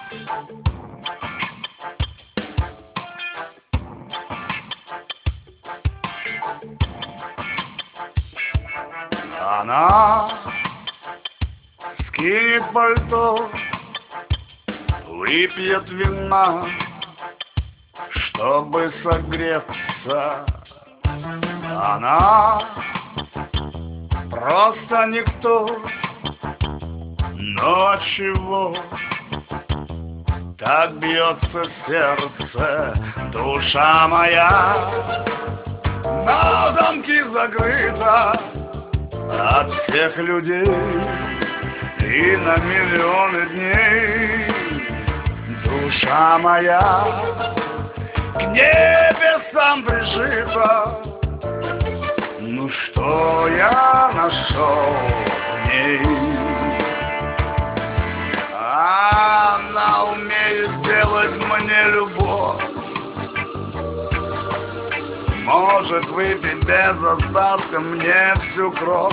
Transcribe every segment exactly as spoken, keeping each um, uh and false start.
Она скинет пальто, выпьет вина, чтобы согреться. Она просто никто, но чего так бьется сердце, душа моя на замки закрыта от всех людей и на миллионы дней. Душа моя к небесам прижита. Ну что я нашел в ней? Она умеет сделать мне любовь, может выпить без остатка мне всю кровь,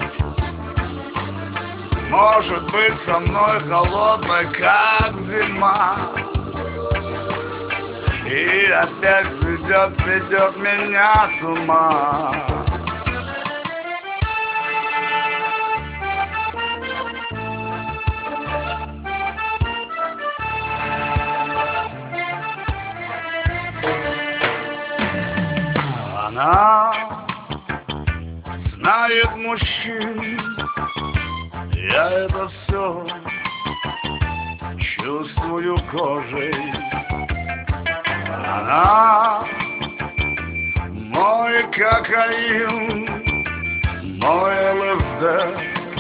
может быть со мной холодной, как зима, и опять сведет, сведет меня с ума. Она знает мужчин, я это все чувствую кожей. Она мой кокаин, мой ЛСД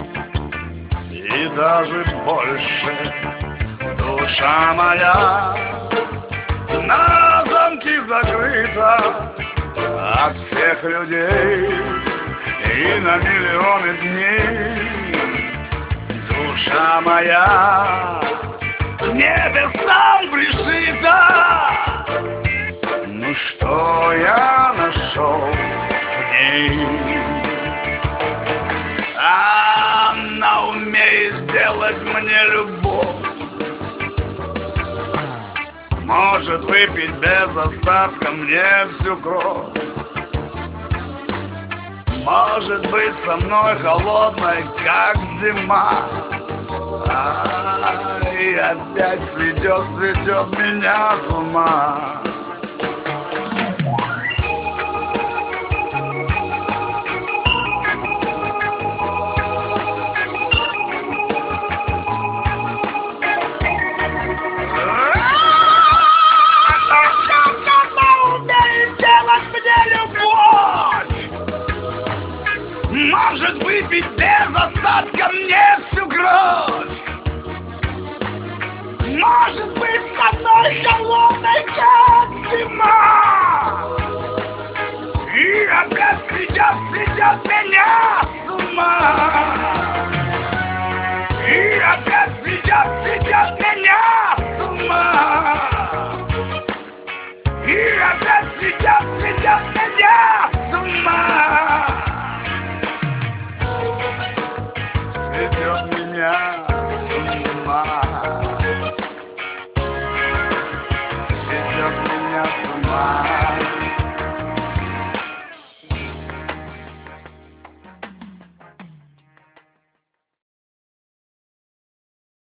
и даже больше. Душа моя на замки закрыта от всех людей и на миллионы дней. Душа моя к небесам пришита. Ну что я нашел в ней? Она умеет сделать мне любовь, может выпить без остатка мне всю кровь, может быть со мной холодной, как зима, и опять сведет, сведет меня с ума. Может выпить без остатка мне всю кровь, может быть со мной холодной, как зима, и опять сведет, сведет меня с ума, и опять сведет, сведет меня с ума, и опять сведет, сведет меня с ума. Сведет меня с ума, сведет меня с ума.